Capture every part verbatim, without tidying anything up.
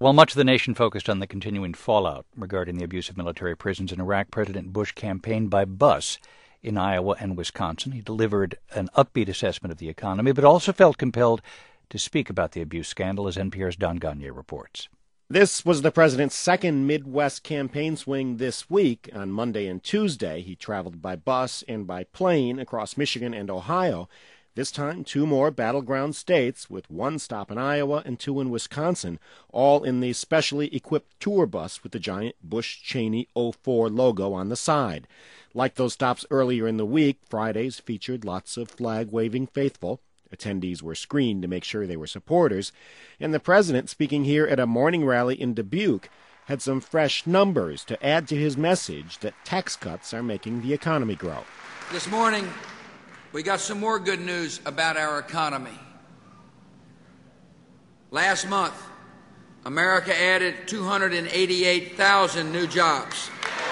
While much of the nation focused on the continuing fallout regarding the abuse of military prisons in Iraq, President Bush campaigned by bus in Iowa and Wisconsin. He delivered an upbeat assessment of the economy, but also felt compelled to speak about the abuse scandal, as N P R's Don Gonyea reports. This was the president's second Midwest campaign swing this week. On Monday and Tuesday, he traveled by bus and by plane across Michigan and Ohio. This time, two more battleground states, with one stop in Iowa and two in Wisconsin, all in the specially equipped tour bus with the giant Bush-Cheney oh four logo on the side. Like those stops earlier in the week, Fridays featured lots of flag-waving faithful. Attendees were screened to make sure they were supporters. And the president, speaking here at a morning rally in Dubuque, had some fresh numbers to add to his message that tax cuts are making the economy grow. This morning, we got some more good news about our economy. Last month, America added two hundred eighty-eight thousand new jobs.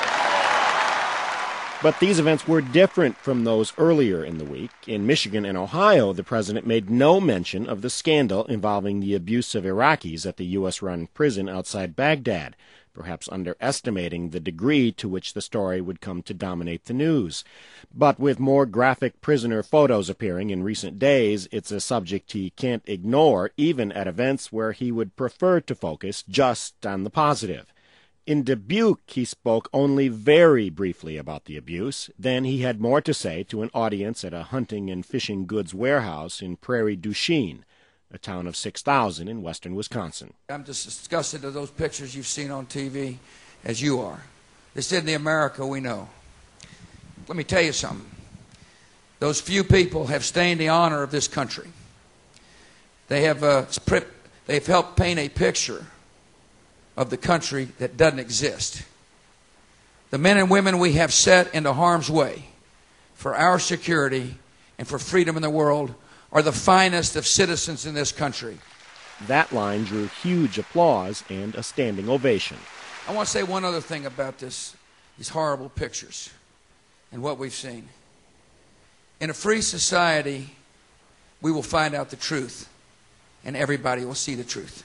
But these events were different from those earlier in the week. In Michigan and Ohio, the president made no mention of the scandal involving the abuse of Iraqis at the U S-run prison outside Baghdad, perhaps underestimating the degree to which the story would come to dominate the news. But with more graphic prisoner photos appearing in recent days, it's a subject he can't ignore, even at events where he would prefer to focus just on the positive. In Dubuque, he spoke only very briefly about the abuse. Then he had more to say to an audience at a hunting and fishing goods warehouse in Prairie du Chien, a town of six thousand in western Wisconsin. I'm just as disgusted at those pictures you've seen on T V as you are. This isn't the America we know. Let me tell you something. Those few people have stained the honor of this country. They have, uh, they've helped paint a picture of the country that doesn't exist. The men and women we have set into harm's way for our security and for freedom in the world are the finest of citizens in this country. That line drew huge applause and a standing ovation. I want to say one other thing about this, these horrible pictures and what we've seen. In a free society, we will find out the truth, and everybody will see the truth.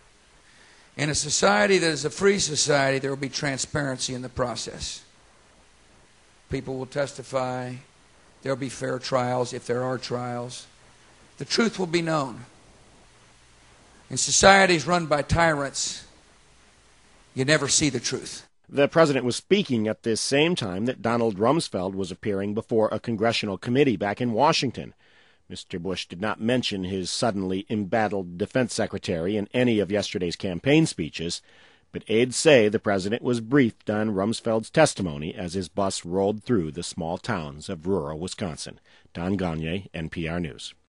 In a society that is a free society, there will be transparency in the process. People will testify. There will be fair trials if there are trials. The truth will be known. In societies run by tyrants, you never see the truth. The president was speaking at this same time that Donald Rumsfeld was appearing before a congressional committee back in Washington. Mister Bush did not mention his suddenly embattled defense secretary in any of yesterday's campaign speeches, but aides say the president was briefed on Rumsfeld's testimony as his bus rolled through the small towns of rural Wisconsin. Don Gonyea, N P R News.